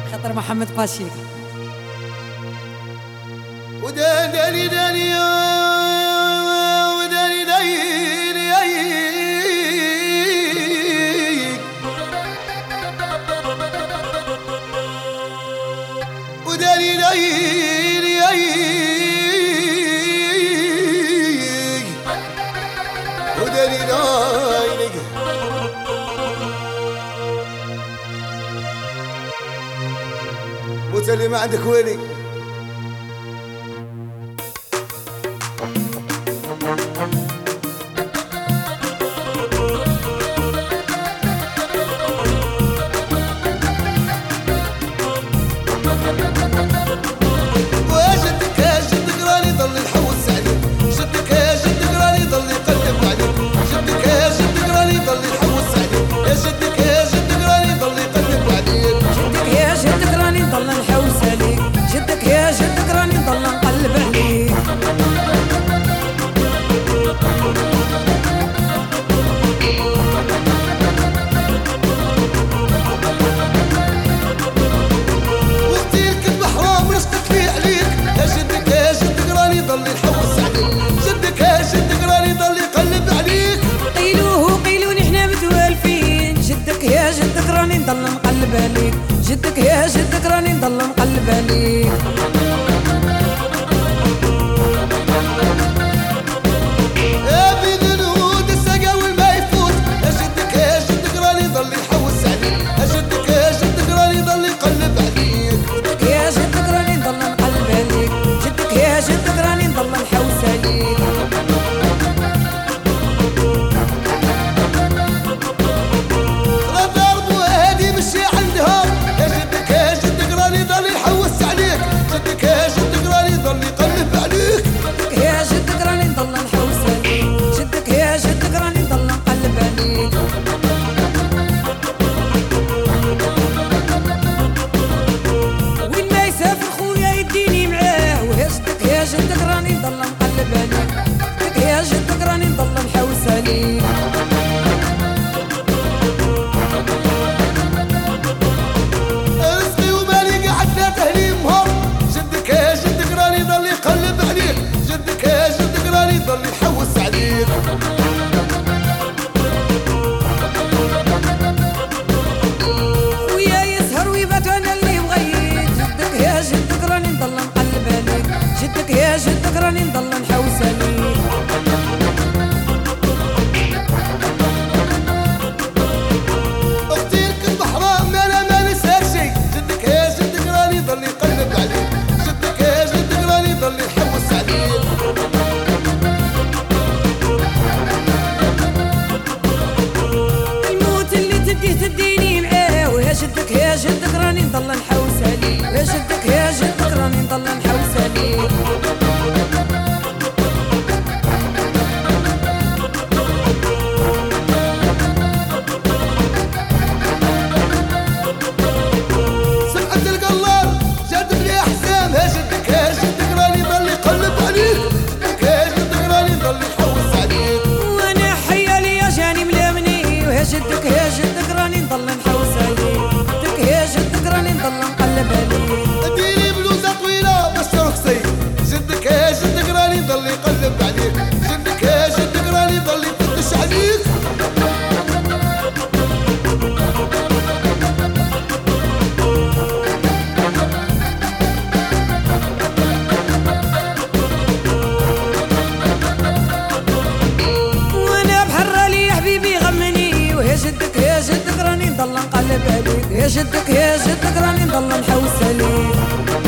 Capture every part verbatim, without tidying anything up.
خاطر محمد باشيك وداني داني وداني داني وداني وداني داني وتالي ما عندك ويلي نضل نقلب عليك جدك يا جدك راني نضل نقلب عليك يا بين الهود السقا والما يفوت يا جدك يا جدك راني نضل يحوس عليك يا جدك يا جدك راني نضل يقلب عليك جدك يا جدك راني نضل نقلب عليك جدك يا جدك راني نضل نحوس عليك جدك راني نضل نقلب عليك جدك يا جدك راني نضل نحوس عليك رزقي ومالي قاعد لا تهلي مهر جدك يا جدك راني نضل يقلب عليك جدك يا جدك راني نضل يحوس عليك ويا يسهر ويبات انا اللي بغيت جدك يا جدك راني نضل نقلب عليك جدك يا جدك راني نضل نحوس عليك اختي ركب حرام انا ما نساك شي جدك يا جدك راني نضل يقلب عليك جدك يا جدك راني نضل يحوس عليك الموت اللي تديه تديني معاه ويا جدك يا جدك راني نضل نحوس عليك يا جدك يا جدك راني نضل نحوس عليك جدك يا جدك راني نضل نحوس عليك جدك يا جدك راني نضل نقلب عليك ديري بلوزة طويلة باش ترقصي جدك يا جدك راني نضل يقلب عليك جدك يا جدك راني نضل يفتش عليك جدك يا جدك راني نضل نقلب عليك يا جدك يا جدك راني نضل نحوس عليك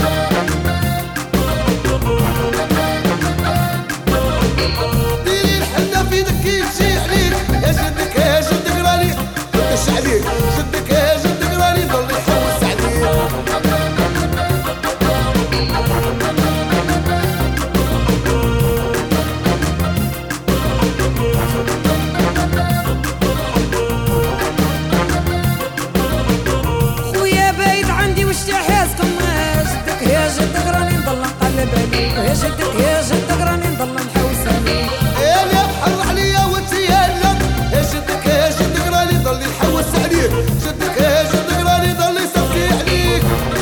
ديري الحنة في يدك يمشي عليك يا جدك يا جدك راني نفتش عليك جدك يا جدك راني نضل يحوس عليك يا جدك يا جدك راني نضل نحوس عليك يا اللي بحر عليا وانت يا لك يا جدك يا جدك راني نضل نحوس عليك جدك يا جدك راني نضل يصفي عليك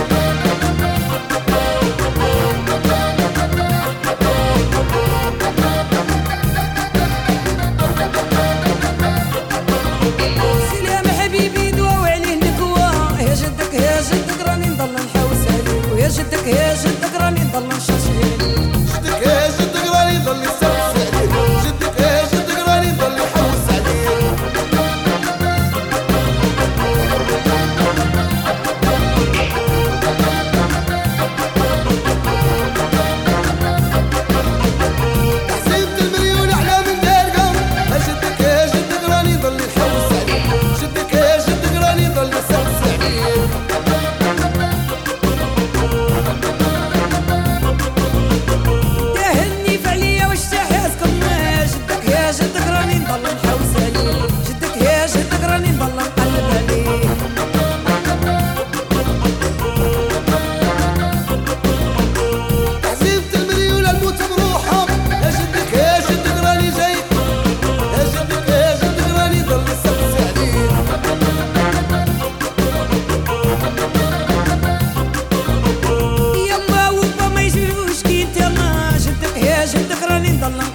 راني نضل